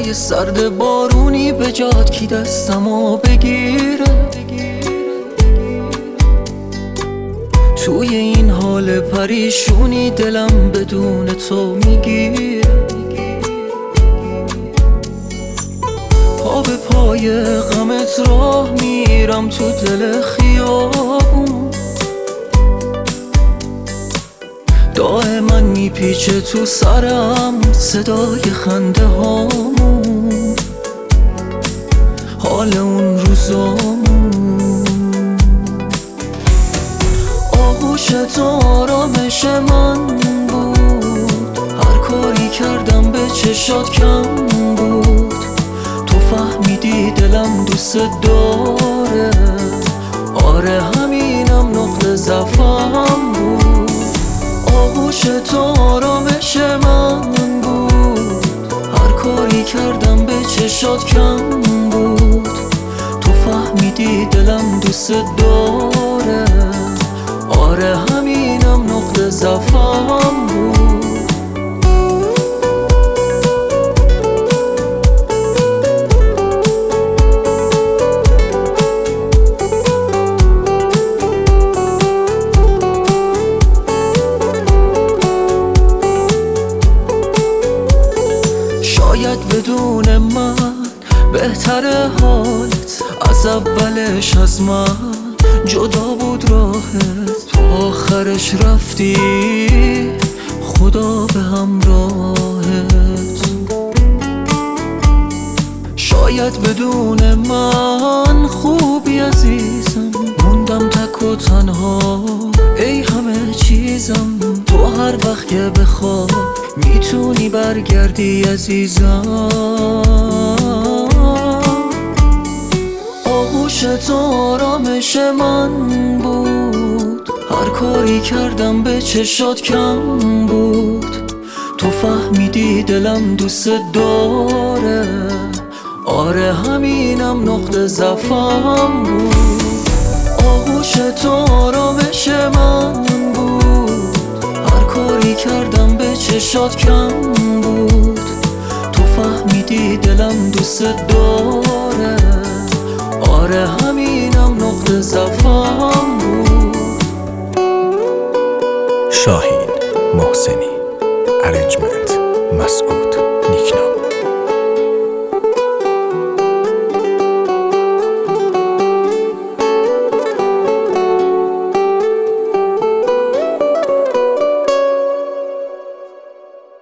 شبای سرد بارونی به جاد کی دستمو بگیره. توی این حال پریشونی دلم بدون تو میگیره. پا به پای غمت راه میرم تو دل خیابون. دائما میپیچه تو سرم صدای خنده هامون، حال اون روزامون. آغوش تو آرامش من بود، هر کاری کردم به چشات کم بود. تو فهمیدی دلم دوست داره، آره همینم نقطه ضعفم بود. آغوش تو آرامش من بود، هر کاری کردم به چشات کم بود. تو فهمیدی دلم دوست داره، آره همینم نقطه ضعفم بود. شاید بدون من بهتره حالت، از اولش از من جدا بود راهت. تو آخرش رفتی خدا به همراهت. شاید بدون من خوبی عزیزم، موندم تک و تنها ای همه چیزم. تو هر وقت که بخوای میتونی برگردی عزیزم. آغوش تو آرامش من بود، هر کاری کردم به چشات کم بود. تو فهمیدی دلم دوست داره، آره همینم نقطه ضعفم بود. آغوش تو آرامش من بود، هر کاری کردم به چشات کم بود. تو فهمیدی دلم دوست داره، آره همینم نقطه ضعفم بود. شاهین محسنی، ارنجمنت مسعود.